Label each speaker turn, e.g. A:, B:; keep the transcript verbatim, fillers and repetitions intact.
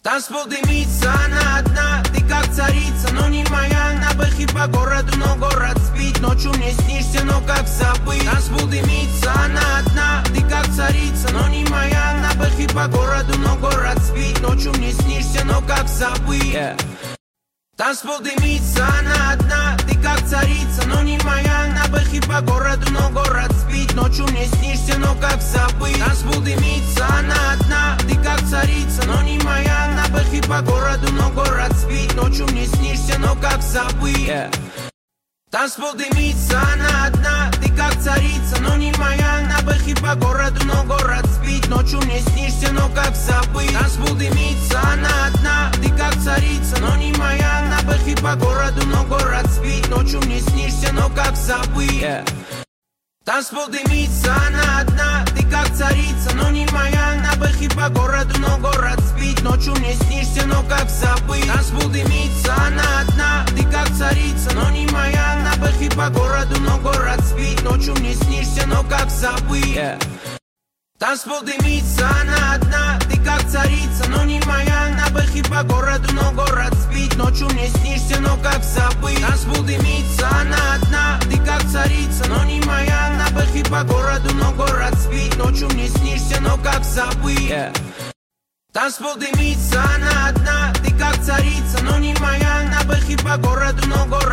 A: Танцпол дымится, она одна, ты как царица, но не моя. На бэхе по городу, но город спит. Ночью мне снишься, но как забыть. Танцпол дымится, она одна, ты как царица, но не моя. На бэхе по городу, но город спит. Ночью мне снишься, но как забыть. yeah. Танцпол дымится, она одна, ты как царица, но не моя. На бэхе по городу, но город спит. Ночью мне снишься, но как забыть. Танцпол дымится, она одна, ты как царица, но не моя. На бэхе по городу, но город спит. Ночью мне снишься, но как забыть. yeah. Танцпол дымится, она одна, ты как царица, но не моя. На бэхе по городу, но город спит. Ночью мне снишься, но как забыть. Танцпол дымится, она одна, ты как царица, но не моя. На бэхе по городу, но город спит. Ночью мне снишься, но как забыть. yeah. Танцпол дымится, она одна, ты как царица, но не моя. На бэхе по городу, но город спит. Ночью мне снишься, но как забыть. Танцпол дымится, она одна, ты как царица, но не моя. На бэхе по городу, но город спит. Ночью мне снишься, но как забыть. yeah. Танцпол дымится, она одна, ты как царица, но не моя. На бэхе по городу, но город спит. Ночью мне снишься, но как забыть. Танцпол дымится, она одна, ты как царица, но не моя. На бэхе по городу, но город спит. Ночью мне снишься, но как забыть. yeah. Танцпол дымится, она одна, ты как царица, но не моя. На бэхе по городу, но город